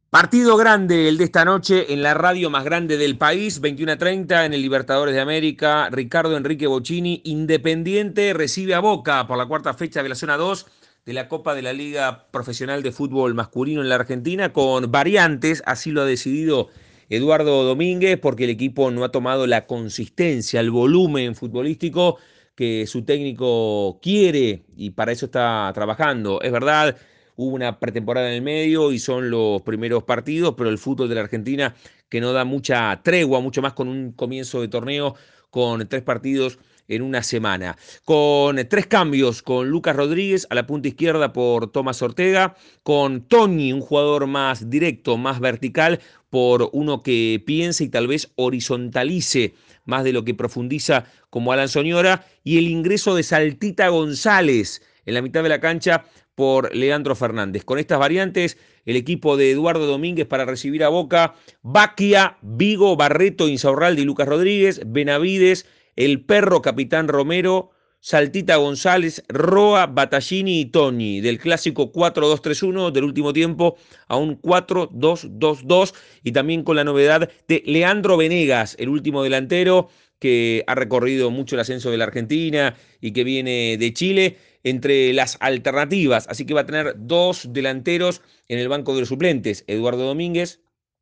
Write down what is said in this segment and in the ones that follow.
Partido grande el de esta noche en la radio más grande del país, 21:30 en el Libertadores de América. Ricardo Enrique Bocchini, Independiente, recibe a Boca por la cuarta fecha de la zona 2 de la Copa de la Liga Profesional de Fútbol Masculino en la Argentina, con variantes, así lo ha decidido Eduardo Domínguez, porque el equipo no ha tomado la consistencia, el volumen futbolístico que su técnico quiere y para eso está trabajando. Es verdad, hubo una pretemporada en el medio y son los primeros partidos, pero el fútbol de la Argentina que no da mucha tregua, mucho más con un comienzo de torneo con 3 partidos en una semana. Con 3 cambios, con Lucas Rodríguez a la punta izquierda por Tomás Ortega, con Tony, un jugador más directo, más vertical, por uno que piense y tal vez horizontalice más de lo que profundiza como Alan Soñora, y el ingreso de Saltita González en la mitad de la cancha por Leandro Fernández. Con estas variantes, el equipo de Eduardo Domínguez para recibir a Boca: Baquia, Vigo, Barreto, Insaurralde y Lucas Rodríguez, Benavides, El Perro, Capitán Romero, Saltita González, Roa, Battaglini y Toni, del clásico 4-2-3-1 del último tiempo a un 4-2-2-2, y también con la novedad de Leandro Venegas, el último delantero que ha recorrido mucho el ascenso de la Argentina y que viene de Chile, entre las alternativas. Así que va a tener 2 delanteros en el banco de los suplentes: Eduardo Domínguez,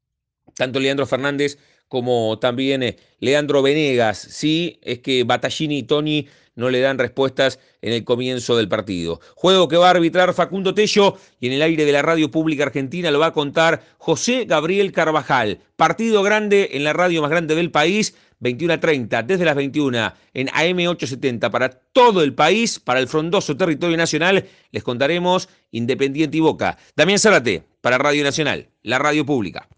tanto Leandro Fernández como también Leandro Venegas, si es que Battaglini y Toni no le dan respuestas en el comienzo del partido. Juego que va a arbitrar Facundo Tello y en el aire de la radio pública argentina lo va a contar José Gabriel Carvajal. Partido grande en la radio más grande del país, 21:30, desde las 21 en AM870 para todo el país, para el frondoso territorio nacional. Les contaremos Independiente y Boca. Damián Zárate para Radio Nacional, la radio pública.